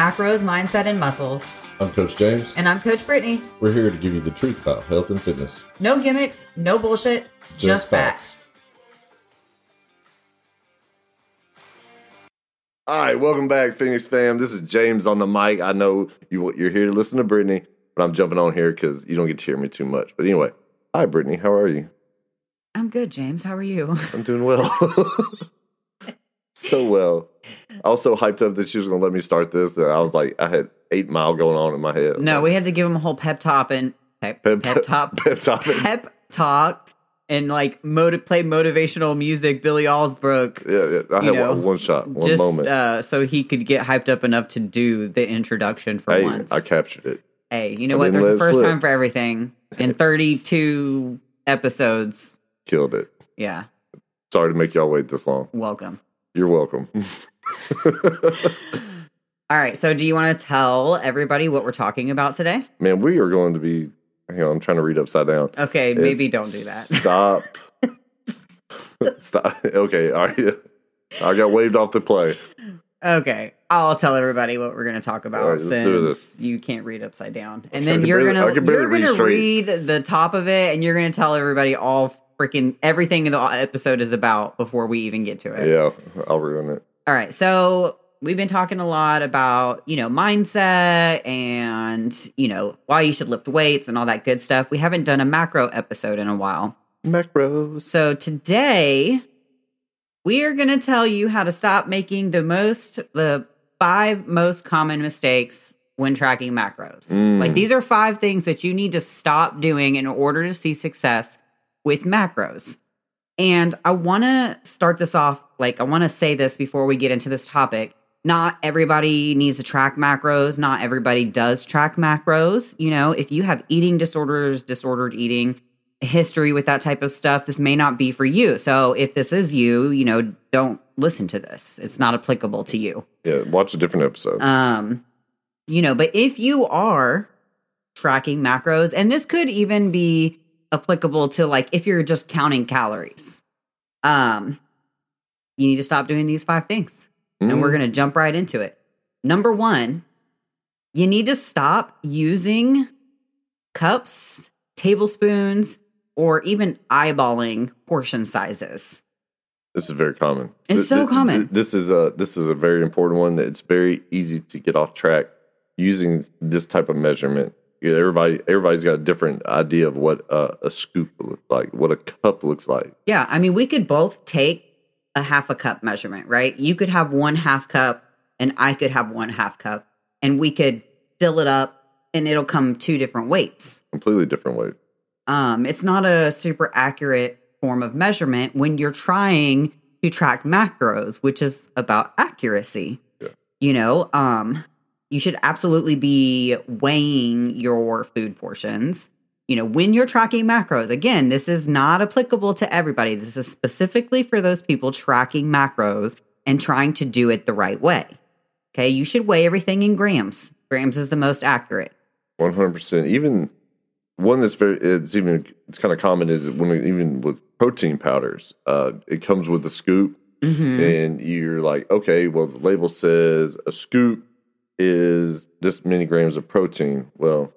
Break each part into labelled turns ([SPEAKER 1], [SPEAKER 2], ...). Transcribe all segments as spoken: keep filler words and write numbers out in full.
[SPEAKER 1] Macros, Mindset, and Muscles.
[SPEAKER 2] I'm Coach James.
[SPEAKER 1] And I'm Coach Brittany.
[SPEAKER 2] We're here to give you the truth about health and fitness.
[SPEAKER 1] No gimmicks, no bullshit, just,
[SPEAKER 2] Just
[SPEAKER 1] facts.
[SPEAKER 2] facts.
[SPEAKER 3] All right, welcome back, Phoenix fam. This is James on the mic. I know you, you're here to listen to Brittany, but I'm jumping on here because you don't get to hear me too much. But anyway, hi, Brittany. How are you?
[SPEAKER 1] I'm good, James. How are you?
[SPEAKER 3] I'm doing well. So well. I was so hyped up that she was going to let me start this that I was like, I had eight mile going on in my head.
[SPEAKER 1] No,
[SPEAKER 3] like,
[SPEAKER 1] we had to give him a whole pep talk and pep,
[SPEAKER 3] Pep-
[SPEAKER 1] pep talk,
[SPEAKER 3] pep talk.
[SPEAKER 1] pep talk, and like motiv- play motivational music, Billy Allsbrook.
[SPEAKER 3] Yeah, yeah. I
[SPEAKER 1] You
[SPEAKER 3] had
[SPEAKER 1] know,
[SPEAKER 3] one, one shot, one
[SPEAKER 1] just
[SPEAKER 3] moment.
[SPEAKER 1] uh, so he could get hyped up enough to do the introduction for
[SPEAKER 3] Hey,
[SPEAKER 1] once.
[SPEAKER 3] I captured it.
[SPEAKER 1] Hey, you know
[SPEAKER 3] I
[SPEAKER 1] what?
[SPEAKER 3] didn't
[SPEAKER 1] There's
[SPEAKER 3] let
[SPEAKER 1] a
[SPEAKER 3] it
[SPEAKER 1] first
[SPEAKER 3] slip.
[SPEAKER 1] time for everything. In thirty-two episodes.
[SPEAKER 3] Killed it.
[SPEAKER 1] Yeah,
[SPEAKER 3] Sorry to make y'all wait this long.
[SPEAKER 1] welcome.
[SPEAKER 3] You're welcome.
[SPEAKER 1] All right, so do you want to tell everybody what we're talking about today?
[SPEAKER 3] Man, we are going to be, hang on, I'm trying to read upside down.
[SPEAKER 1] Okay, maybe
[SPEAKER 3] It's
[SPEAKER 1] don't do that.
[SPEAKER 3] Stop. Stop. Okay, all right. I got waved off the play.
[SPEAKER 1] Okay, I'll tell everybody what we're going to talk about
[SPEAKER 3] All right, let's do
[SPEAKER 1] since you can't read upside down. And
[SPEAKER 3] I
[SPEAKER 1] then
[SPEAKER 3] can
[SPEAKER 1] you're
[SPEAKER 3] barely-
[SPEAKER 1] going
[SPEAKER 3] I
[SPEAKER 1] to
[SPEAKER 3] can barely
[SPEAKER 1] you're
[SPEAKER 3] read
[SPEAKER 1] going to
[SPEAKER 3] straight.
[SPEAKER 1] read the top of it and you're going to tell everybody all freaking everything the episode is about before we even get to it.
[SPEAKER 3] Yeah, I'll ruin it.
[SPEAKER 1] All right, so we've been talking a lot about, you know, mindset and, you know, why you should lift weights and all that good stuff. We haven't done a macro episode in a while.
[SPEAKER 3] Macros.
[SPEAKER 1] So today we are going to tell you how to stop making the most, the five most common mistakes when tracking macros.
[SPEAKER 3] Mm.
[SPEAKER 1] Like these are five things that you need to stop doing in order to see success with macros. And I want to start this off, like I want to say this before we get into this topic. Not everybody needs to track macros. Not everybody does track macros. You know, if you have eating disorders, disordered eating, a history with that type of stuff, this may not be for you. So if this is you, you know, don't listen to this. It's not applicable to you.
[SPEAKER 3] Yeah, watch a different episode.
[SPEAKER 1] Um, you know, but if you are tracking macros, and this could even be applicable to like if you're just counting calories, um, you need to stop doing these five things.
[SPEAKER 3] Mm.
[SPEAKER 1] And we're going to jump right into it. Number one, you need to stop using cups, tablespoons, or even eyeballing portion sizes.
[SPEAKER 3] This is very common.
[SPEAKER 1] It's
[SPEAKER 3] Th-
[SPEAKER 1] so
[SPEAKER 3] th-
[SPEAKER 1] common.
[SPEAKER 3] th- This is a this is a very important one. It's very easy to get off track using this type of measurement. Yeah, everybody everybody's got a different idea of what uh, a scoop looks like, what a cup looks like.
[SPEAKER 1] Yeah, I mean, we could both take a half a cup measurement, right? You could have one half cup and I could have one half cup and we could fill it up and it'll come two different weights.
[SPEAKER 3] Completely different way.
[SPEAKER 1] Um, it's not a super accurate form of measurement when you're trying to track macros, which is about accuracy.
[SPEAKER 3] Yeah.
[SPEAKER 1] You know, um, you should absolutely be weighing your food portions. You know, when you're tracking macros, again, this is not applicable to everybody. This is specifically for those people tracking macros and trying to do it the right way. Okay, you should weigh everything in grams. Grams is the most accurate.
[SPEAKER 3] One hundred percent. Even one that's very it's even it's kind of common is when we, even with protein powders, uh, it comes with a scoop,
[SPEAKER 1] Mm-hmm.
[SPEAKER 3] and you're like, okay, well the label says a scoop is this many grams of protein. Well,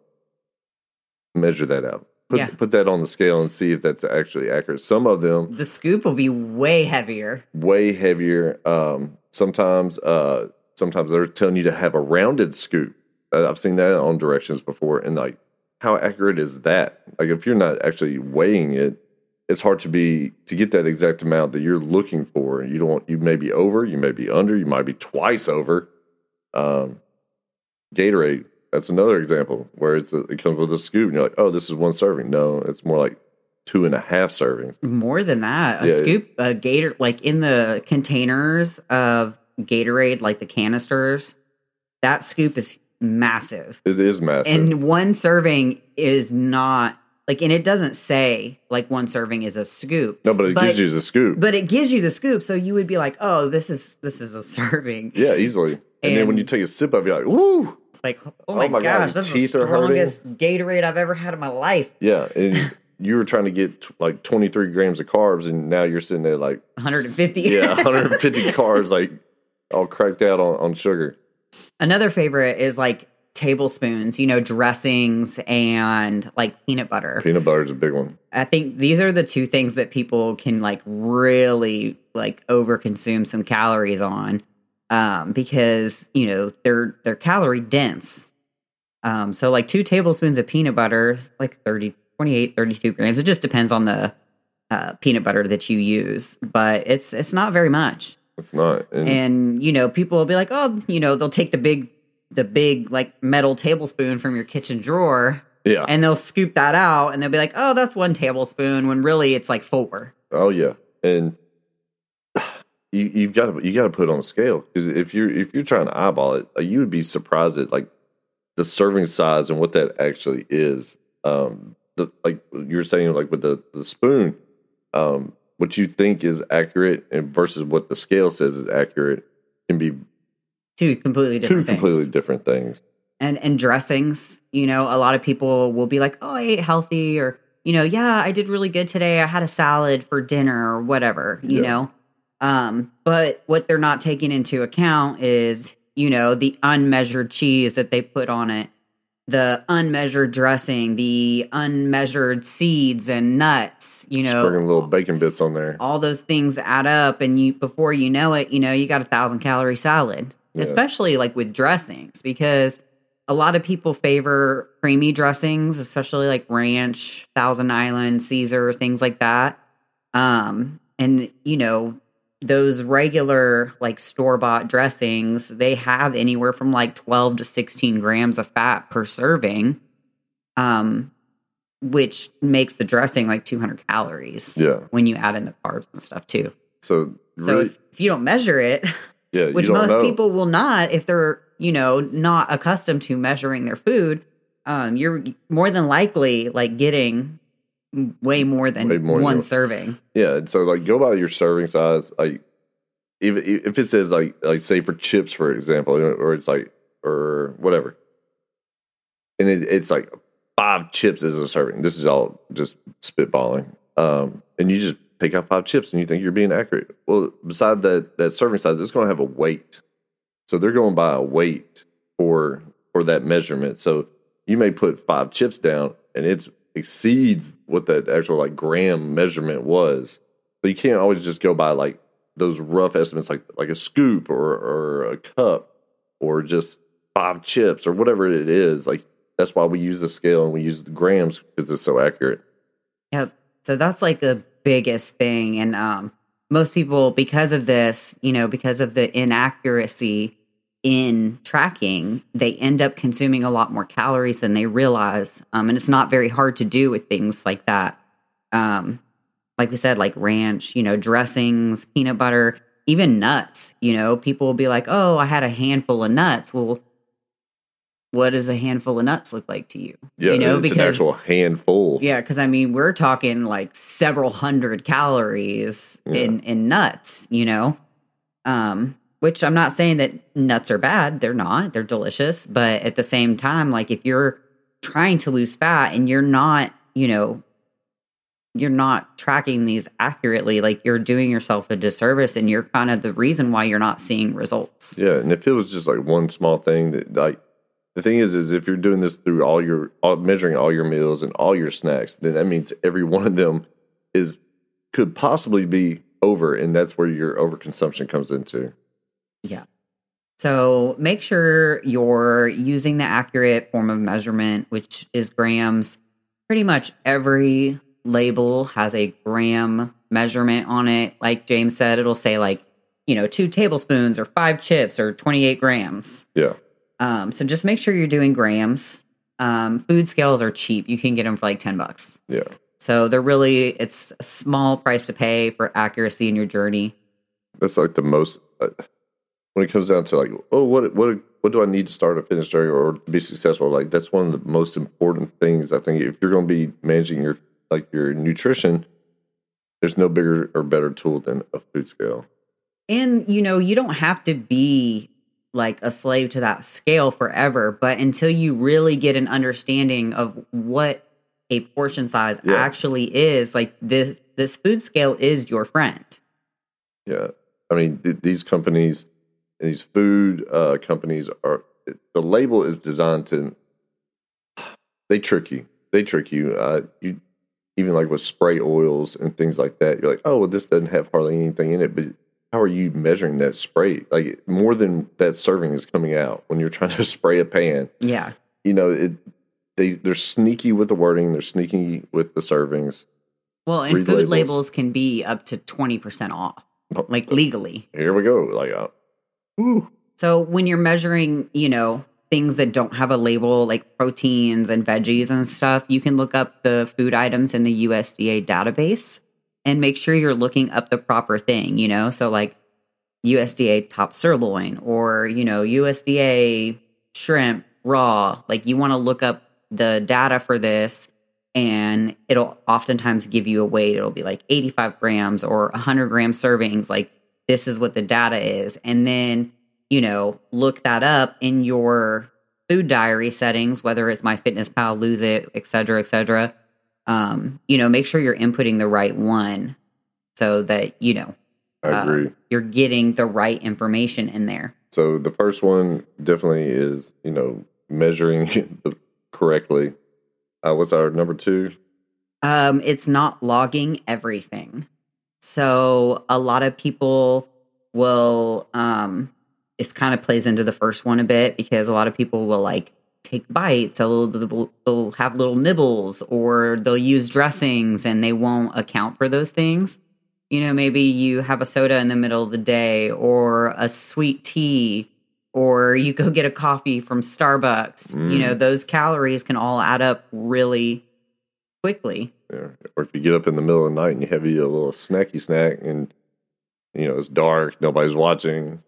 [SPEAKER 3] measure that out. Put,
[SPEAKER 1] Yeah.
[SPEAKER 3] put that on the scale and see if that's actually accurate. Some of them
[SPEAKER 1] The scoop will be way heavier.
[SPEAKER 3] way heavier. Um, sometimes, uh, sometimes they're telling you to have a rounded scoop. Uh, I've seen that on directions before, and like, how accurate is that? Like, if you're not actually weighing it, it's hard to be to get that exact amount that you're looking for. You don't. You may be over. You may be under. You might be twice over. Um, Gatorade. That's another example where it's a, it comes with a scoop, and you're like, oh, this is one serving. No, it's more like two and a half servings.
[SPEAKER 1] More than that. A
[SPEAKER 3] Yeah.
[SPEAKER 1] scoop, a Gator, like in the containers of Gatorade, like the canisters, that scoop is massive.
[SPEAKER 3] It is massive.
[SPEAKER 1] And one serving is not, like, and it doesn't say, like, one serving is a scoop.
[SPEAKER 3] no, but it
[SPEAKER 1] but-
[SPEAKER 3] gives you the scoop.
[SPEAKER 1] But it gives you the scoop, so you would be like, oh, this is this is a serving.
[SPEAKER 3] Yeah, easily. And,
[SPEAKER 1] And-
[SPEAKER 3] then when you take a sip of it, you're like, woo!
[SPEAKER 1] Like, oh my,
[SPEAKER 3] Oh my God,
[SPEAKER 1] gosh,
[SPEAKER 3] your
[SPEAKER 1] this is the
[SPEAKER 3] teeth are hurting.
[SPEAKER 1] strongest Gatorade I've ever had in my life.
[SPEAKER 3] Yeah, and you were trying to get t- like twenty-three grams of carbs, and now you're sitting there like
[SPEAKER 1] one hundred fifty.
[SPEAKER 3] Yeah, one hundred fifty carbs, like all cracked out on, on sugar.
[SPEAKER 1] Another favorite is like tablespoons, you know, dressings and like peanut butter.
[SPEAKER 3] Peanut butter is a big one.
[SPEAKER 1] I think these are the two things that people can like really like overconsume some calories on, um, because you know they're they're calorie dense. Um, so like two tablespoons of peanut butter, like thirty, twenty-eight, thirty-two grams. It just depends on the uh, peanut butter that you use, but it's it's not very much.
[SPEAKER 3] It's not.
[SPEAKER 1] And, and you know, people will be like, oh, you know, they'll take the big the big like metal tablespoon from your kitchen drawer.
[SPEAKER 3] Yeah.
[SPEAKER 1] And they'll scoop that out and they'll be like, oh, that's one tablespoon, when really it's like four.
[SPEAKER 3] Oh yeah. And you you've got to you got to put it on a scale, because if you're if you're trying to eyeball it, like, you would be surprised at like the serving size and what that actually is. Um, the like you were saying, like with the the spoon, um, what you think is accurate and versus what the scale says is accurate can be
[SPEAKER 1] Two completely different
[SPEAKER 3] two
[SPEAKER 1] things.
[SPEAKER 3] completely different things.
[SPEAKER 1] And and dressings, you know, a lot of people will be like, oh, I ate healthy, or, you know, yeah, I did really good today. I had a salad for dinner or whatever, you
[SPEAKER 3] Yeah.
[SPEAKER 1] know. Um, but what they're not taking into account is, you know, the unmeasured cheese that they put on it, the unmeasured dressing, the unmeasured seeds and nuts, you know.
[SPEAKER 3] Sprinkling little bacon bits on there.
[SPEAKER 1] All those things add up, and you before you know it, you know, you got a thousand calorie salad.
[SPEAKER 3] Yeah.
[SPEAKER 1] Especially like with dressings, because a lot of people favor creamy dressings, especially like ranch, Thousand Island, Caesar, things like that. Um, and you know, those regular like store-bought dressings, they have anywhere from like twelve to sixteen grams of fat per serving. Um, which makes the dressing like two hundred calories.
[SPEAKER 3] Yeah.
[SPEAKER 1] When you add in the carbs and stuff too.
[SPEAKER 3] So
[SPEAKER 1] So
[SPEAKER 3] really,
[SPEAKER 1] if, if you don't measure it,
[SPEAKER 3] yeah,
[SPEAKER 1] which
[SPEAKER 3] you don't
[SPEAKER 1] most
[SPEAKER 3] know.
[SPEAKER 1] people will not, if they're, you know, not accustomed to measuring their food, um, you're more than likely like getting way more than
[SPEAKER 3] Way more
[SPEAKER 1] one
[SPEAKER 3] than-
[SPEAKER 1] serving.
[SPEAKER 3] Yeah, and so like go by your serving size. Like even if it says like like say for chips, for example, or it's like or whatever, and it, it's like five chips is a serving. This is all just spitballing. Um, and you just pick out five chips and you think you're being accurate. Well, beside that that serving size, it's going to have a weight. So they're going by a weight for for that measurement. So you may put five chips down and it exceeds what that actual like gram measurement was. But you can't always just go by like those rough estimates, like like a scoop or or a cup or just five chips or whatever it is. Like that's why we use the scale and we use the grams, because it's so accurate.
[SPEAKER 1] Yep. So that's like the biggest thing. And um, most people, because of this, you know, because of the inaccuracy in tracking, they end up consuming a lot more calories than they realize. Um, and it's not very hard to do with things like that. Um, like we said, like ranch, you know, dressings, peanut butter, even nuts. You know, people will be like, oh, I had a handful of nuts. Well, what does a handful of nuts look like to you?
[SPEAKER 3] Yeah,
[SPEAKER 1] you know,
[SPEAKER 3] it's an actual handful.
[SPEAKER 1] Yeah, because I mean, we're talking like several hundred calories
[SPEAKER 3] Yeah.
[SPEAKER 1] in in nuts, you know. Um, which I'm not saying that nuts are bad; they're not. They're delicious, but at the same time, like if you're trying to lose fat and you're not, you know, you're not tracking these accurately, like you're doing yourself a disservice, and you're kind of the reason why you're not seeing results.
[SPEAKER 3] Yeah, and if it was just like one small thing that like. The thing is, is if you're doing this through all your all, measuring all your meals and all your snacks, then that means every one of them is could possibly be over, and that's where your overconsumption comes into.
[SPEAKER 1] Yeah. So make sure you're using the accurate form of measurement, which is grams. Pretty much every label has a gram measurement on it. Like James said, it'll say like, you know, two tablespoons or five chips or twenty-eight grams.
[SPEAKER 3] Yeah.
[SPEAKER 1] Um, so just make sure you're doing grams. Um, food scales are cheap. You can get them for like ten bucks.
[SPEAKER 3] Yeah.
[SPEAKER 1] So they're really, it's a small price to pay for accuracy in your journey.
[SPEAKER 3] That's like the most, uh, when it comes down to like, oh, what, what, what do I need to start a fitness journey or to be successful? Like that's one of the most important things. I think if you're going to be managing your, like your nutrition, there's no bigger or better tool than a food scale.
[SPEAKER 1] And, you know, you don't have to be like a slave to that scale forever, but until you really get an understanding of what a portion size
[SPEAKER 3] Yeah.
[SPEAKER 1] actually is, like this this food scale is your friend.
[SPEAKER 3] Yeah. I mean, th- these companies, And these food uh, companies are, the label is designed to, they trick you. They trick you. Uh, you even like with spray oils and things like that. You're like, oh, well, this doesn't have hardly anything in it. But how are you measuring that spray? Like more than that serving is coming out when you're trying to spray a pan.
[SPEAKER 1] Yeah.
[SPEAKER 3] You know, it, they, they're sneaky with the wording. They're sneaky with the servings.
[SPEAKER 1] Well, and
[SPEAKER 3] Read
[SPEAKER 1] food labels.
[SPEAKER 3] labels.
[SPEAKER 1] can be up to twenty percent off, like legally.
[SPEAKER 3] Here we go. Like, uh, whew.
[SPEAKER 1] So when you're measuring, you know, things that don't have a label, like proteins and veggies and stuff, you can look up the food items in the U S D A database and make sure you're looking up the proper thing, you know? So like U S D A top sirloin or, you know, U S D A shrimp raw, like you want to look up the data for this and it'll oftentimes give you a weight. It'll be like eighty-five grams or one hundred gram servings. Like this is what the data is. And then, you know, look that up in your food diary settings, whether it's MyFitnessPal, Lose It, et cetera, et cetera. Um, you know, make sure you're inputting the right one so that, you know,
[SPEAKER 3] I agree.
[SPEAKER 1] Uh, you're getting the right information in there.
[SPEAKER 3] So the first one definitely is, you know, measuring the, correctly. Uh, what's our number two?
[SPEAKER 1] Um, it's not logging everything. So a lot of people will, um, it kind of plays into the first one a bit because a lot of people will like take bites, they'll, they'll, they'll have little nibbles or they'll use dressings and they won't account for those things. You know, maybe you have a soda in the middle of the day or a sweet tea or you go get a coffee from Starbucks. Mm. You know, those calories can all add up really quickly.
[SPEAKER 3] Yeah. Or if you get up in the middle of the night and you have you a little snacky snack and, you know, it's dark, nobody's watching.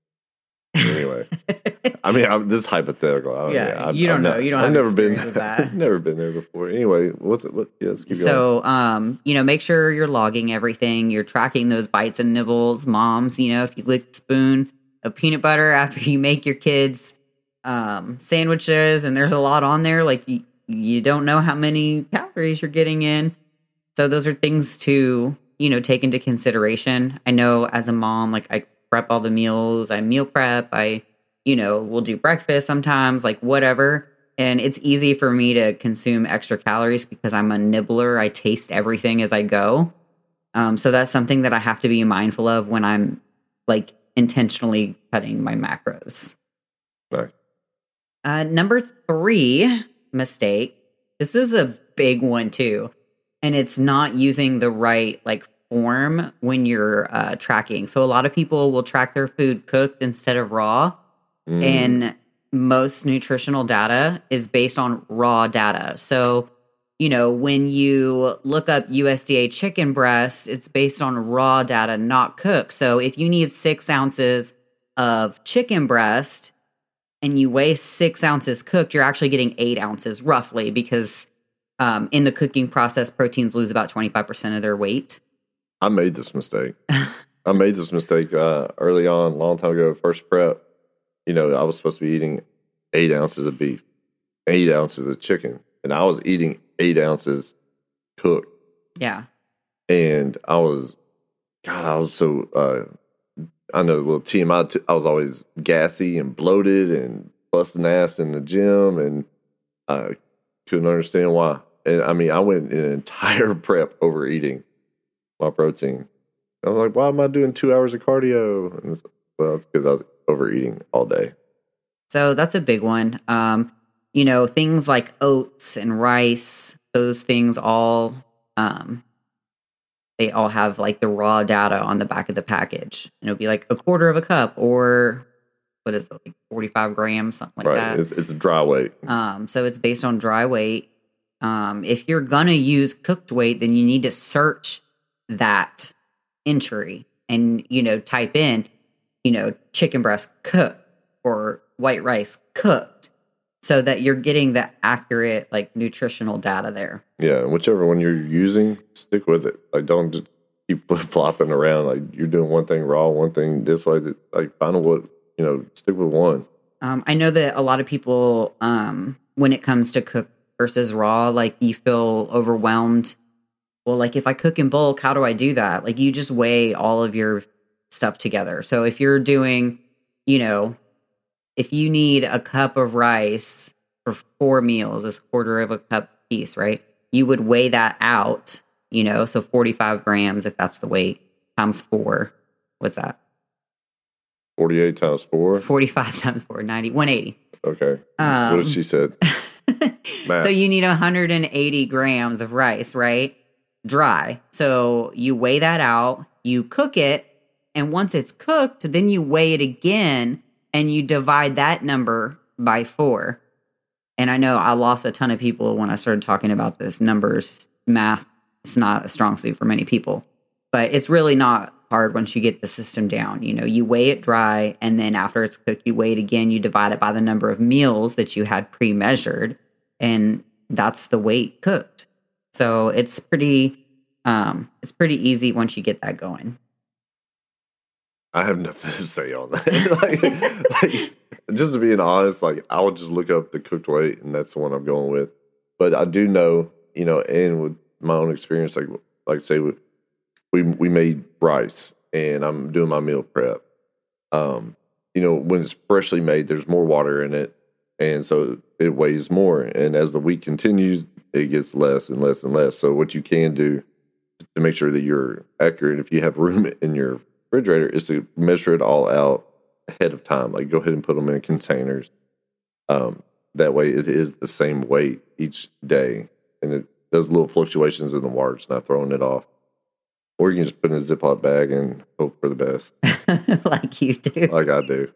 [SPEAKER 3] Anyway, I mean, I'm, this is hypothetical. I don't,
[SPEAKER 1] yeah,
[SPEAKER 3] yeah,
[SPEAKER 1] you don't
[SPEAKER 3] I'm
[SPEAKER 1] know.
[SPEAKER 3] Not,
[SPEAKER 1] you don't
[SPEAKER 3] I've
[SPEAKER 1] have
[SPEAKER 3] never been
[SPEAKER 1] experience with that.
[SPEAKER 3] I've never been there before. Anyway, what's it? What? Yeah, let's keep
[SPEAKER 1] so,
[SPEAKER 3] going.
[SPEAKER 1] um, you know, make sure you're logging everything. You're tracking those bites and nibbles. Moms, you know, if you lick the spoon of peanut butter after you make your kids um, sandwiches, and there's a lot on there, like you, you don't know how many calories you're getting in. So those are things to, you know, take into consideration. I know as a mom, like I prep all the meals. I meal prep. I You know, we'll do breakfast sometimes, like whatever. And it's easy for me to consume extra calories because I'm a nibbler. I taste everything as I go. Um, so that's something that I have to be mindful of when I'm like intentionally cutting my macros.
[SPEAKER 3] Right.
[SPEAKER 1] Uh, number three mistake. This is a big one too. And it's not using the right like form when you're uh, tracking. So a lot of people will track their food cooked instead of raw. Mm. And most nutritional data is based on raw data. So, you know, when you look up U S D A chicken breast, it's based on raw data, not cooked. So if you need six ounces of chicken breast and you weigh six ounces cooked, you're actually getting eight ounces roughly because um, in the cooking process, proteins lose about twenty-five percent of their weight.
[SPEAKER 3] I made this mistake. I made this mistake uh, early on, a long time ago, first prep. You know, I was supposed to be eating eight ounces of beef, eight ounces of chicken, and I was eating eight ounces cooked.
[SPEAKER 1] Yeah.
[SPEAKER 3] And I was, God, I was so, uh, I know a little T M I, t- I was always gassy and bloated and busting ass in the gym, and I couldn't understand why. And I mean, I went an entire prep overeating my protein. I was like, why am I doing two hours of cardio? And it's, well, it's because I was overeating all day.
[SPEAKER 1] So that's a big one. Um, you know, things like oats and rice, those things all, um, they all have like the raw data on the back of the package. And it'll be like a quarter of a cup or what is it, like forty-five grams, something like
[SPEAKER 3] right.
[SPEAKER 1] that.
[SPEAKER 3] It's, it's dry weight.
[SPEAKER 1] Um, so it's based on dry weight. Um, if you're going to use cooked weight, then you need to search that entry and, you know, type in, you know, chicken breast cooked or white rice cooked so that you're getting the accurate, like, nutritional data there.
[SPEAKER 3] Yeah, and whichever one you're using, stick with it. Like, don't just keep flip-flopping around. Like, you're doing one thing raw, one thing this way. That, like, find what, you know, stick with one.
[SPEAKER 1] Um, I know that a lot of people, um, when it comes to cooked versus raw, like, you feel overwhelmed. Well, like, if I cook in bulk, how do I do that? Like, you just weigh all of your stuff together. So if you're doing, you know, if you need a cup of rice for four meals, it's a quarter of a cup piece, right? You would weigh that out, you know, so forty-five grams, if that's the weight, times four. What's that?
[SPEAKER 3] forty-eight times four?
[SPEAKER 1] forty-five times four, ninety, one eighty.
[SPEAKER 3] Okay.
[SPEAKER 1] Um,
[SPEAKER 3] what did she said?
[SPEAKER 1] So you need one hundred eighty grams of rice, right? Dry. So you weigh that out, you cook it, and once it's cooked, then you weigh it again and you divide that number by four. And I know I lost a ton of people when I started talking about this. Numbers, math, it's not a strong suit for many people. But it's really not hard once you get the system down. You know, you weigh it dry, and then after it's cooked, you weigh it again, you divide it by the number of meals that you had pre-measured, and that's the weight cooked. So it's pretty um it's pretty easy once you get that going.
[SPEAKER 3] I have nothing to say on that. like, like, just to being honest, like I would just look up the cooked weight, and that's the one I'm going with. But I do know, you know, and with my own experience, like like say we we, we made rice, and I'm doing my meal prep. Um, you know, when it's freshly made, there's more water in it, and so it weighs more. And as the week continues, it gets less and less and less. So what you can do to make sure that you're accurate, if you have room in your refrigerator, is to measure it all out ahead of time. Like go ahead and put them in containers. Um, that way it is the same weight each day, and it does little fluctuations in the water. It's not throwing it off. Or you can just put it in a Ziploc bag and hope for the best.
[SPEAKER 1] Like you do.
[SPEAKER 3] Like I do.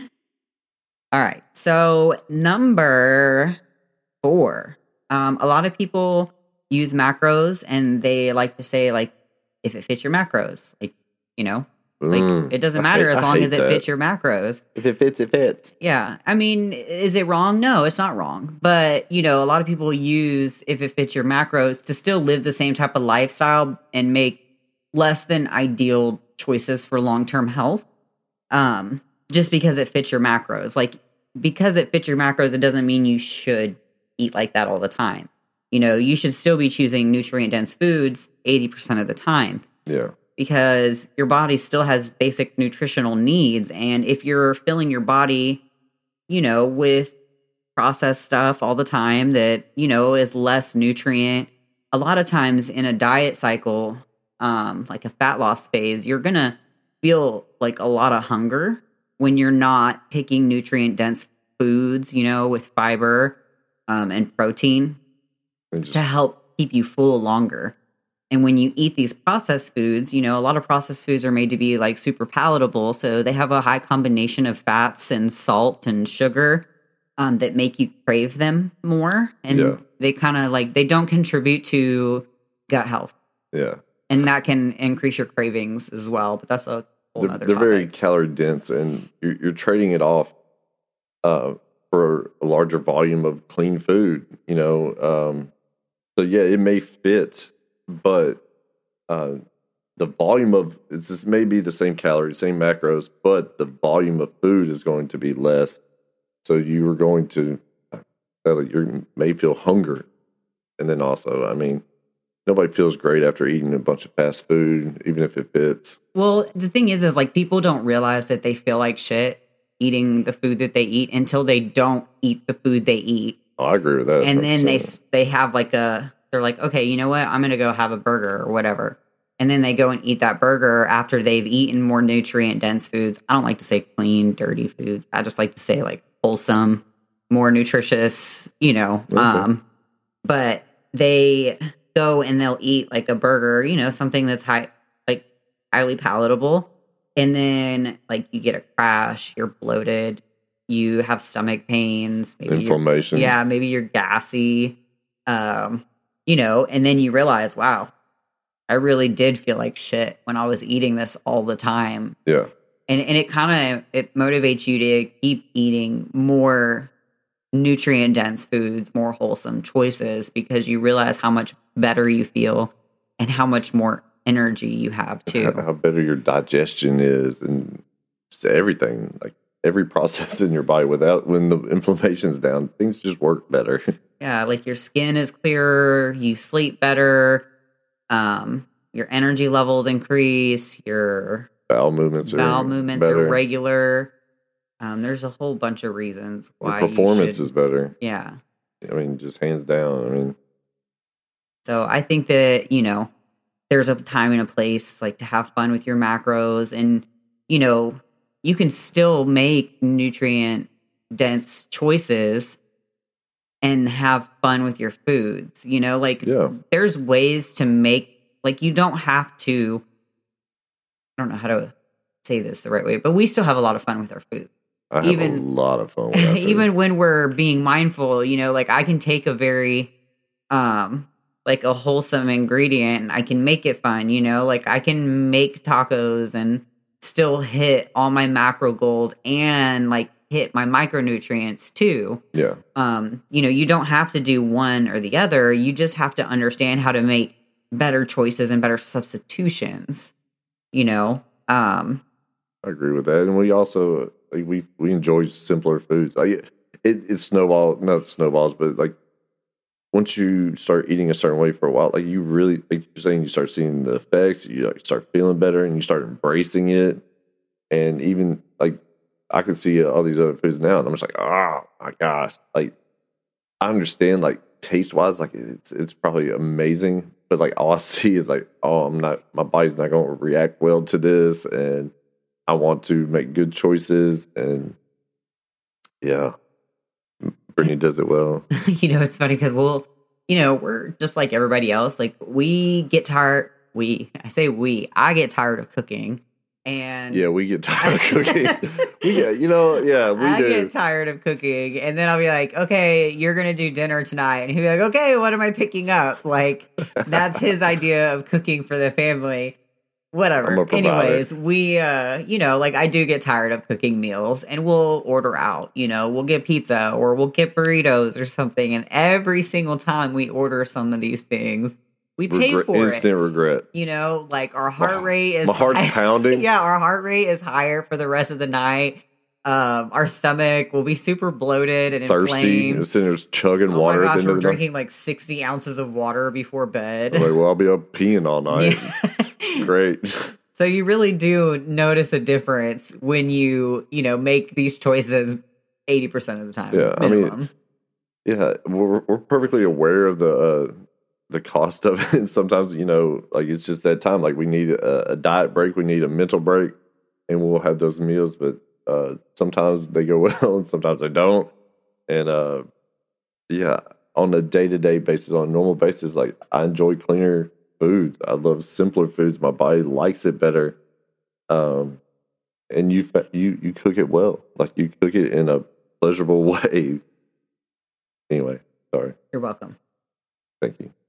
[SPEAKER 1] All right. So number four. Um, a lot of people use macros, and they like to say, like, if it fits your macros, like, you know, like
[SPEAKER 3] Mm,
[SPEAKER 1] it doesn't
[SPEAKER 3] I
[SPEAKER 1] matter
[SPEAKER 3] hate-
[SPEAKER 1] as
[SPEAKER 3] I
[SPEAKER 1] long
[SPEAKER 3] hate
[SPEAKER 1] as it
[SPEAKER 3] that.
[SPEAKER 1] fits your macros.
[SPEAKER 3] If it fits, it fits.
[SPEAKER 1] Yeah. I mean, is it wrong? No, it's not wrong. But, you know, a lot of people use if it fits your macros to still live the same type of lifestyle and make less than ideal choices for long-term health. Um, just because it fits your macros. Like, because it fits your macros, it doesn't mean you should eat like that all the time. You know, you should still be choosing nutrient-dense foods eighty percent of the time.
[SPEAKER 3] Yeah.
[SPEAKER 1] Because your body still has basic nutritional needs. And if you're filling your body, you know, with processed stuff all the time that, you know, is less nutrient, a lot of times in a diet cycle, um, like a fat loss phase, you're going to feel like a lot of hunger when you're not picking nutrient dense foods, you know, with fiber um, and protein
[SPEAKER 3] And just,
[SPEAKER 1] to help keep you full longer. And when you eat these processed foods, you know, a lot of processed foods are made to be like super palatable. So they have a high combination of fats and salt and sugar um, that make you crave them more. And
[SPEAKER 3] Yeah.
[SPEAKER 1] they kind of like, they don't contribute to gut health.
[SPEAKER 3] yeah.
[SPEAKER 1] And that can increase your cravings as well. But that's a whole
[SPEAKER 3] They're,
[SPEAKER 1] other
[SPEAKER 3] they're
[SPEAKER 1] topic.
[SPEAKER 3] very calorie dense, and you're, you're trading it off uh, for a larger volume of clean food, you know. Um, so, yeah, it may fit, but uh, the volume of it's just may be the same calories, same macros, but the volume of food is going to be less. So you are going to you may feel hunger, and then also, I mean, nobody feels great after eating a bunch of fast food, even if it fits.
[SPEAKER 1] Well, the thing is, is like people don't realize that they feel like shit eating the food that they eat until they don't eat the food they eat.
[SPEAKER 3] Oh, I agree with that.
[SPEAKER 1] And then they
[SPEAKER 3] one hundred percent.
[SPEAKER 1] they have like a they're like, okay, you know what? I'm gonna go have a burger or whatever. And then they go and eat that burger after they've eaten more nutrient dense foods. I don't like to say clean, dirty foods. I just like to say like wholesome, more nutritious, you know.
[SPEAKER 3] Okay.
[SPEAKER 1] Um, but they go and they'll eat like a burger, you know, something that's high, like highly palatable. And then like you get a crash, you're bloated, you have stomach pains, maybe you're-
[SPEAKER 3] Inflammation.
[SPEAKER 1] yeah, maybe you're gassy, um, you know, and then you realize, wow, I really did feel like shit when I was eating this all the time.
[SPEAKER 3] Yeah.
[SPEAKER 1] And and it kind of it motivates you to keep eating more nutrient dense foods, more wholesome choices, because you realize how much better you feel and how much more energy you have too.
[SPEAKER 3] How, how better your digestion is, and just everything, like every process in your body. Without when the inflammation's down, things just work better.
[SPEAKER 1] Yeah, like your skin is clearer, you sleep better, um, your energy levels increase, your
[SPEAKER 3] Bowel movements are
[SPEAKER 1] bowel movements
[SPEAKER 3] better.
[SPEAKER 1] are regular. Um, there's a whole bunch of reasons
[SPEAKER 3] Your
[SPEAKER 1] why
[SPEAKER 3] performance
[SPEAKER 1] you
[SPEAKER 3] is
[SPEAKER 1] should,
[SPEAKER 3] better.
[SPEAKER 1] yeah.
[SPEAKER 3] I mean, just hands down. I mean,
[SPEAKER 1] So I think that, you know, there's a time and a place like to have fun with your macros, and, you know, you can still make nutrient dense choices and have fun with your foods. You know, like
[SPEAKER 3] yeah,
[SPEAKER 1] there's ways to make, like, you don't have to, I don't know how to say this the right way, but we still have a lot of fun with our food.
[SPEAKER 3] I have
[SPEAKER 1] Even-
[SPEAKER 3] a lot of fun with that.
[SPEAKER 1] Even when we're being mindful, you know, like I can take a very, um, like a wholesome ingredient and I can make it fun, you know, like I can make tacos and still hit all my macro goals and like hit my micronutrients too.
[SPEAKER 3] Yeah.
[SPEAKER 1] Um, you know, you don't have to do one or the other. You just have to understand how to make better choices and better substitutions, you know. Um,
[SPEAKER 3] I agree with that. And we also, like, we we enjoy simpler foods. Like, it, it snowball, not snowballs, but like once you start eating a certain way for a while, like you really, like you're saying, you start seeing the effects, you like start feeling better and you start embracing it. And even like, I can see all these other foods now and I'm just like, oh my gosh. Like, I understand, like, taste wise, like it's, it's probably amazing, but like all I see is like, oh, I'm not, my body's not going to react well to this. And I want to make good choices. And yeah, Brittany does it well.
[SPEAKER 1] you know, it's funny because we'll, you know, we're just like everybody else. Like we get tired. We, I say we, I get tired of cooking. And
[SPEAKER 3] Yeah, we get tired of cooking. we get, you know, yeah, we
[SPEAKER 1] I
[SPEAKER 3] do.
[SPEAKER 1] get tired of cooking. And then I'll be like, okay, you're going to do dinner tonight. And he'll be like, okay, what am I picking up? Like, that's his idea of cooking for the family.
[SPEAKER 3] I'm
[SPEAKER 1] Whatever.
[SPEAKER 3] a provider.
[SPEAKER 1] Anyways, we, uh, you know, like I do get tired of cooking meals and we'll order out, you know, we'll get pizza or we'll get burritos or something. And every single time we order some of these things, we pay
[SPEAKER 3] Regret,
[SPEAKER 1] for
[SPEAKER 3] instant
[SPEAKER 1] it.
[SPEAKER 3] regret.
[SPEAKER 1] You know, like our heart
[SPEAKER 3] My-
[SPEAKER 1] rate is
[SPEAKER 3] my heart's
[SPEAKER 1] high-
[SPEAKER 3] pounding.
[SPEAKER 1] Yeah, our heart rate is higher for the rest of the night. Um, our stomach will be super bloated and
[SPEAKER 3] Thirsty,
[SPEAKER 1] inflamed.
[SPEAKER 3] and sitting there chugging
[SPEAKER 1] Oh
[SPEAKER 3] water
[SPEAKER 1] my
[SPEAKER 3] at
[SPEAKER 1] gosh,
[SPEAKER 3] the end
[SPEAKER 1] we're
[SPEAKER 3] of the night.
[SPEAKER 1] drinking like sixty ounces of water before bed.
[SPEAKER 3] I'm like, well, I'll be up peeing all night.
[SPEAKER 1] Yeah.
[SPEAKER 3] Great.
[SPEAKER 1] So you really do notice a difference when you, you know, make these choices eighty percent of the time.
[SPEAKER 3] Yeah, I mean,
[SPEAKER 1] minimum.
[SPEAKER 3] Yeah, we're we're perfectly aware of the uh, the cost of it. And sometimes, you know, like it's just that time. Like we need a, a diet break, we need a mental break, and we'll have those meals. But uh, sometimes they go well, and sometimes they don't. And uh, yeah, on a day to day basis, on a normal basis, like I enjoy cleaner foods. I love simpler foods. My body likes it better. Um, and you fa- you you cook it well. Like you cook it in a pleasurable way. Anyway, sorry.
[SPEAKER 1] You're welcome.
[SPEAKER 3] Thank you.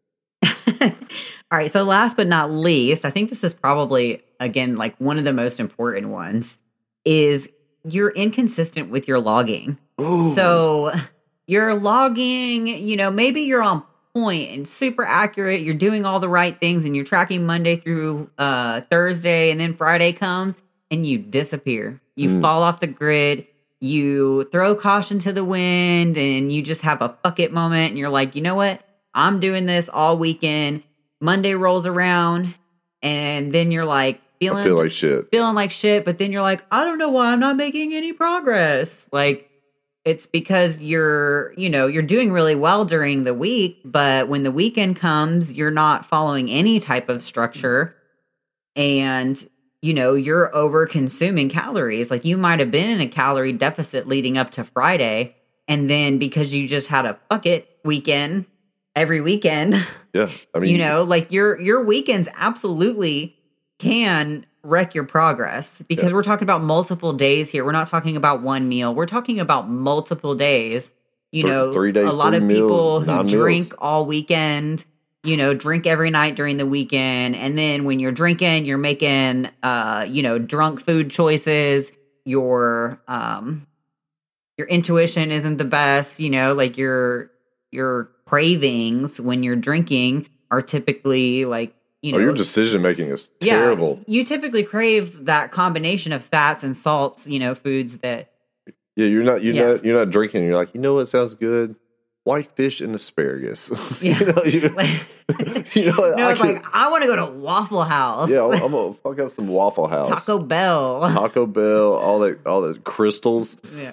[SPEAKER 1] All right. So last but not least, I think this is probably, again, like one of the most important ones is you're inconsistent with your logging.
[SPEAKER 3] Ooh.
[SPEAKER 1] So you're logging, you know, maybe you're on point and super accurate. You're doing all the right things and you're tracking Monday through uh, Thursday, and then Friday comes and you disappear. You
[SPEAKER 3] Mm.
[SPEAKER 1] fall off the grid. You throw caution to the wind and you just have a fuck it moment. And you're like, you know what? I'm doing this all weekend. Monday rolls around and then you're like feeling
[SPEAKER 3] I feel like shit.
[SPEAKER 1] feeling like shit, but then you're like, I don't know why I'm not making any progress. Like, it's because you're, you know, you're doing really well during the week, but when the weekend comes, you're not following any type of structure and, you know, you're over consuming calories. Like, you might have been in a calorie deficit leading up to Friday, and then because you just had a fuck it weekend every weekend,
[SPEAKER 3] Yeah, I mean,
[SPEAKER 1] you know, like your your weekends absolutely can wreck your progress because
[SPEAKER 3] Yeah.
[SPEAKER 1] we're talking about multiple days here. We're not talking about one meal. We're talking about multiple days. You
[SPEAKER 3] Th-
[SPEAKER 1] know,
[SPEAKER 3] three days,
[SPEAKER 1] a lot
[SPEAKER 3] three
[SPEAKER 1] of
[SPEAKER 3] meals,
[SPEAKER 1] people who
[SPEAKER 3] nine meals.
[SPEAKER 1] drink all weekend, you know, drink every night during the weekend. And then when you're drinking, you're making, uh, you know, drunk food choices. Your, um, your intuition isn't the best, you know, like your, your cravings when you're drinking are typically like, you know,
[SPEAKER 3] oh, your decision making is
[SPEAKER 1] yeah,
[SPEAKER 3] terrible.
[SPEAKER 1] you typically crave that combination of fats and salts, you know, foods that
[SPEAKER 3] Yeah, you're not you're
[SPEAKER 1] Yeah.
[SPEAKER 3] not you're not drinking. You're like, you know what sounds good? white fish and asparagus.
[SPEAKER 1] Yeah.
[SPEAKER 3] you know, you, you know,
[SPEAKER 1] No,
[SPEAKER 3] I
[SPEAKER 1] it's
[SPEAKER 3] could-
[SPEAKER 1] like, I want to go to Waffle House.
[SPEAKER 3] yeah, I'm, I'm gonna fuck up some Waffle House,
[SPEAKER 1] Taco Bell.
[SPEAKER 3] Taco Bell, all that, all the crystals.
[SPEAKER 1] Yeah.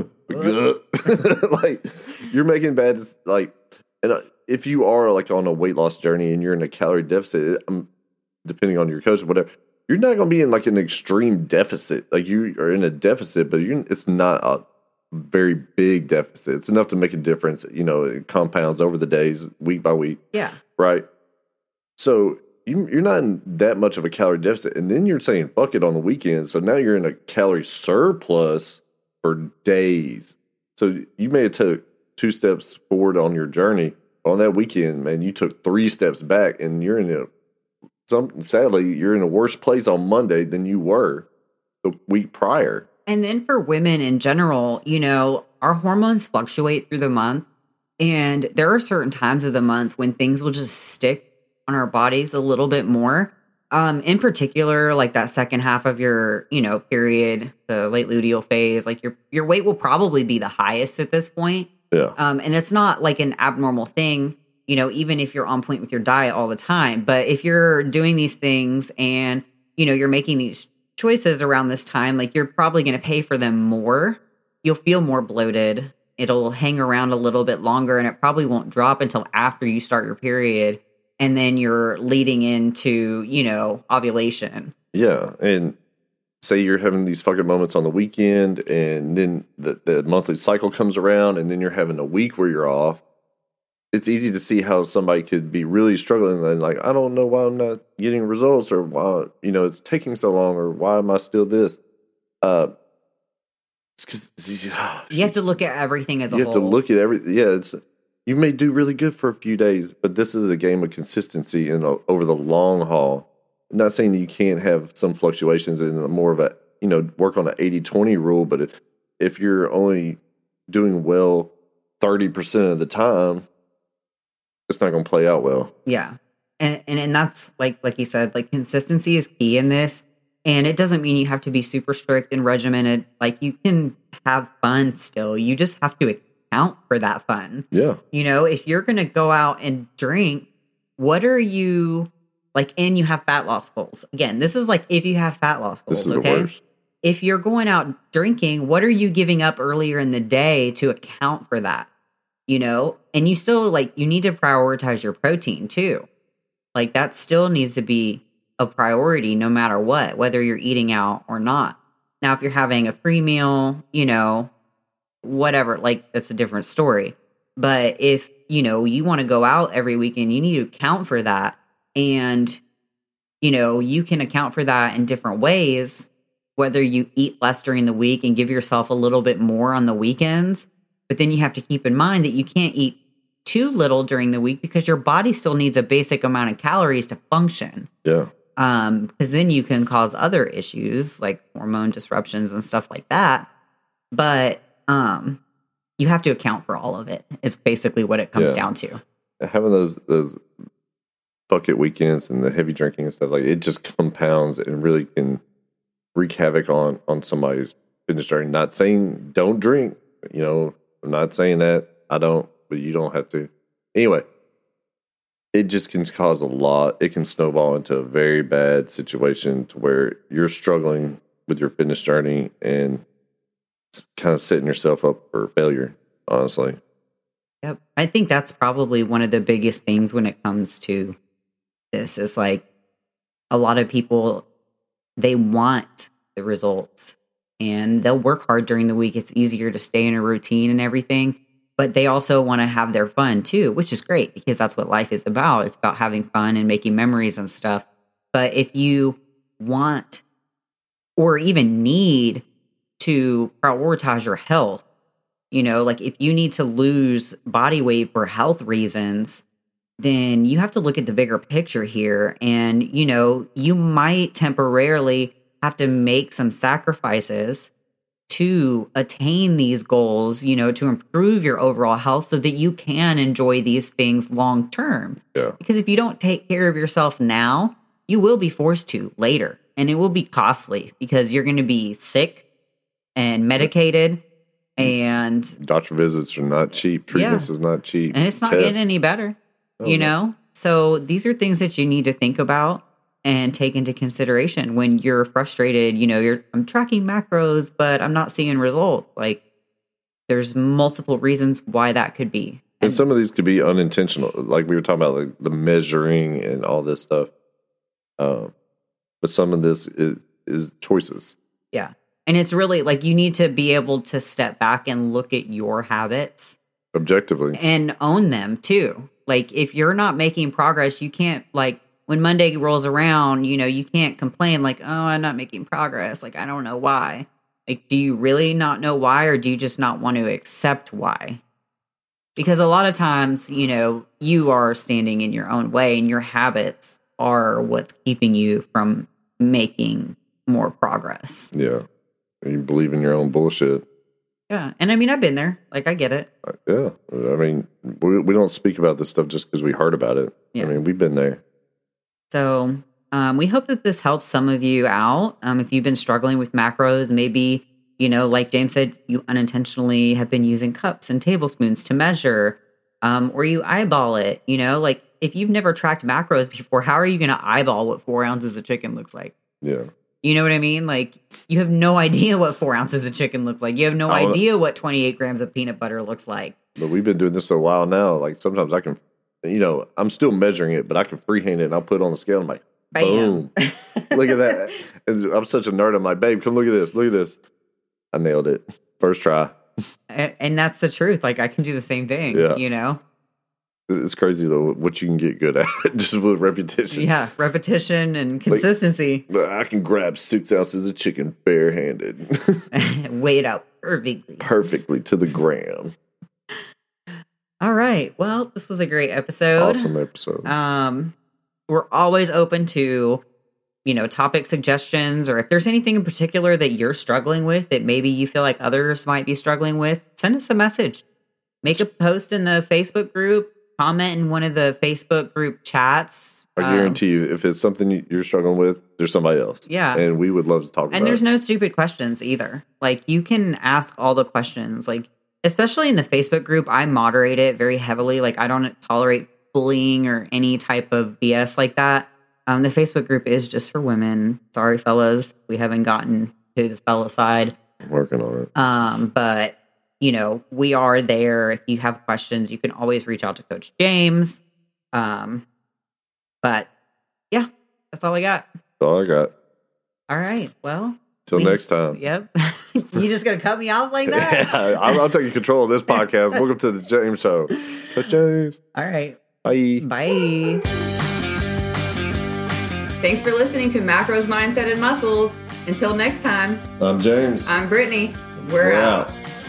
[SPEAKER 3] Like you're making bad, like, and uh, if you are like on a weight loss journey and you're in a calorie deficit, um, depending on your coach or whatever, you're not going to be in like an extreme deficit. Like you are in a deficit, but you it's not a very big deficit. It's enough to make a difference. You know, it compounds over the days, week by week.
[SPEAKER 1] Yeah.
[SPEAKER 3] Right. So you, you're not in that much of a calorie deficit, and then you're saying fuck it on the weekend. So now you're in a calorie surplus for days. So you may have took two steps forward on your journey. On that weekend, man, you took three steps back, and you're in a some. Sadly, you're in a worse place on Monday than you were the week prior.
[SPEAKER 1] And then for women in general, you know, our hormones fluctuate through the month. And there are certain times of the month when things will just stick on our bodies a little bit more. Um, in particular, like that second half of your, you know, period, the late luteal phase, like your your weight will probably be the highest at this point.
[SPEAKER 3] Yeah.
[SPEAKER 1] Um, and it's not like an abnormal thing, you know, even if you're on point with your diet all the time. But if you're doing these things and, you know, you're making these choices around this time, like you're probably going to pay for them more. You'll feel more bloated. It'll hang around a little bit longer, and it probably won't drop until after you start your period. And then you're leading into, you know, ovulation.
[SPEAKER 3] Yeah. And say you're having these fucking moments on the weekend, and then the, the monthly cycle comes around, and then you're having a week where you're off. It's easy to see how somebody could be really struggling and like, I don't know why I'm not getting results, or why, you know, it's taking so long, or why am I still this? Uh, it's 'cause,
[SPEAKER 1] You have to look at everything as a
[SPEAKER 3] you
[SPEAKER 1] whole.
[SPEAKER 3] have to look at every, yeah, it's, you may do really good for a few days, but this is a game of consistency and over the long haul. I'm not saying that you can't have some fluctuations in a more of a, you know, work on an eighty twenty rule, but if, if you're only doing well thirty percent of the time, it's not going to play out well.
[SPEAKER 1] Yeah. And, and and that's like like you said, like consistency is key in this. And it doesn't mean you have to be super strict and regimented. Like you can have fun still. You just have to account for that fun.
[SPEAKER 3] Yeah.
[SPEAKER 1] You know, if you're going to go out and drink, what are you like, and you have fat loss goals. Again, this is like if you have fat loss goals,
[SPEAKER 3] This is
[SPEAKER 1] okay?
[SPEAKER 3] the worst.
[SPEAKER 1] If you're going out drinking, what are you giving up earlier in the day to account for that? You know, and you still like, you need to prioritize your protein too. Like that still needs to be a priority no matter what, whether you're eating out or not. Now, if you're having a free meal, you know, whatever, like that's a different story. But if, you know, you want to go out every weekend, you need to account for that. And, you know, you can account for that in different ways, whether you eat less during the week and give yourself a little bit more on the weekends. But then you have to keep in mind that you can't eat too little during the week because your body still needs a basic amount of calories to function.
[SPEAKER 3] Yeah.
[SPEAKER 1] Um, because then you can cause other issues like hormone disruptions and stuff like that. But um, you have to account for all of it is basically what it comes
[SPEAKER 3] Yeah.
[SPEAKER 1] down to.
[SPEAKER 3] Having those those bucket weekends and the heavy drinking and stuff, like it just compounds and really can wreak havoc on on somebody's fitness journey. Not saying don't drink, you know, I'm not saying that. I don't, but you don't have to. Anyway, it just can cause a lot. It can snowball into a very bad situation to where you're struggling with your fitness journey and kind of setting yourself up for failure, honestly.
[SPEAKER 1] Yep. I think that's probably one of the biggest things when it comes to this is like a lot of people, they want the results and they'll work hard during the week. It's easier to stay in a routine and everything, but they also want to have their fun too, which is great because that's what life is about. It's about having fun and making memories and stuff. But if you want or even need to prioritize your health, you know, like if you need to lose body weight for health reasons, then you have to look at the bigger picture here. And, you know, you might temporarily have to make some sacrifices to attain these goals, you know, to improve your overall health so that you can enjoy these things long term.
[SPEAKER 3] Yeah.
[SPEAKER 1] Because if you don't take care of yourself now, you will be forced to later. And it will be costly because you're going to be sick and medicated. And
[SPEAKER 3] doctor visits are not cheap. Treatments
[SPEAKER 1] Yeah.
[SPEAKER 3] is not cheap.
[SPEAKER 1] and it's not
[SPEAKER 3] Tests.
[SPEAKER 1] getting any better,
[SPEAKER 3] Oh,
[SPEAKER 1] you
[SPEAKER 3] no.
[SPEAKER 1] know? So these are things that you need to think about and take into consideration when you're frustrated. You know, you're I'm tracking macros, but I'm not seeing results. Like, there's multiple reasons why that could be.
[SPEAKER 3] And some of these could be unintentional, like we were talking about, like the measuring and all this stuff. Um, but some of this is, is choices.
[SPEAKER 1] Yeah. And it's really like you need to be able to step back and look at your habits
[SPEAKER 3] Objectively.
[SPEAKER 1] and own them too. Like, if you're not making progress, you can't, like, when Monday rolls around, you know, you can't complain like, oh, I'm not making progress. Like, I don't know why. Like, do you really not know why, or do you just not want to accept why? Because a lot of times, you know, you are standing in your own way and your habits are what's keeping you from making more progress.
[SPEAKER 3] Yeah. You believe in your own bullshit.
[SPEAKER 1] Yeah. And I mean, I've been there. Like, I get it.
[SPEAKER 3] Uh, Yeah. I mean, we, we don't speak about this stuff just because we heard about it.
[SPEAKER 1] Yeah.
[SPEAKER 3] I mean, we've been there.
[SPEAKER 1] So um, we hope that this helps some of you out. Um, if you've been struggling with macros, maybe, you know, like James said, you unintentionally have been using cups and tablespoons to measure, um, or you eyeball it, you know, like if you've never tracked macros before, how are you going to eyeball what four ounces of chicken looks like?
[SPEAKER 3] Yeah.
[SPEAKER 1] You know what I mean? Like, you have no idea what four ounces of chicken looks like. You have no
[SPEAKER 3] I wanna-
[SPEAKER 1] idea what twenty-eight grams of peanut butter looks like.
[SPEAKER 3] But we've been doing this a while now. Like sometimes I can, you know, I'm still measuring it, but I can freehand it and I'll put it on the scale. And I'm like,
[SPEAKER 1] Bam.
[SPEAKER 3] boom. Look at that. And I'm such a nerd. I'm like, babe, come look at this. Look at this. I nailed it. First try.
[SPEAKER 1] A- And that's the truth. Like, I can do the same thing,
[SPEAKER 3] Yeah.
[SPEAKER 1] you know?
[SPEAKER 3] It's crazy though what you can get good at just with repetition.
[SPEAKER 1] Yeah, repetition and consistency.
[SPEAKER 3] But I can grab six ounces of chicken barehanded,
[SPEAKER 1] Weigh it out perfectly.
[SPEAKER 3] perfectly to the gram.
[SPEAKER 1] All right. Well, this was a great episode.
[SPEAKER 3] Awesome episode.
[SPEAKER 1] Um, we're always open to, you know, topic suggestions, or if there's anything in particular that you're struggling with that maybe you feel like others might be struggling with, send us a message. Make a post in the Facebook group. Comment in one of the Facebook group chats.
[SPEAKER 3] I
[SPEAKER 1] Um,
[SPEAKER 3] guarantee you, if it's something you- you're struggling with, there's somebody else.
[SPEAKER 1] Yeah.
[SPEAKER 3] And we would love to talk
[SPEAKER 1] And
[SPEAKER 3] about
[SPEAKER 1] there's
[SPEAKER 3] it.
[SPEAKER 1] no stupid questions either. Like, you can ask all the questions. Like, especially in the Facebook group, I moderate it very heavily. Like, I don't tolerate bullying or any type of B S like that. Um, the Facebook group is just for women. Sorry, fellas, we haven't gotten to the fella side.
[SPEAKER 3] I'm working on it.
[SPEAKER 1] Um, but you know, we are there. If you have questions, you can always reach out to Coach James. Um, but yeah, that's all I got.
[SPEAKER 3] That's all I got.
[SPEAKER 1] All right. Well,
[SPEAKER 3] Till
[SPEAKER 1] we-
[SPEAKER 3] next time.
[SPEAKER 1] Yep. You just gonna cut me off like that?
[SPEAKER 3] Yeah, I'm, I'm taking control of this podcast. Welcome to the James Show. Coach James.
[SPEAKER 1] All right.
[SPEAKER 3] Bye.
[SPEAKER 1] Bye. Thanks for listening to Macros, Mindset, and Muscles. Until next time,
[SPEAKER 2] I'm James.
[SPEAKER 1] I'm Brittany. We're,
[SPEAKER 2] We're
[SPEAKER 1] out.
[SPEAKER 2] out.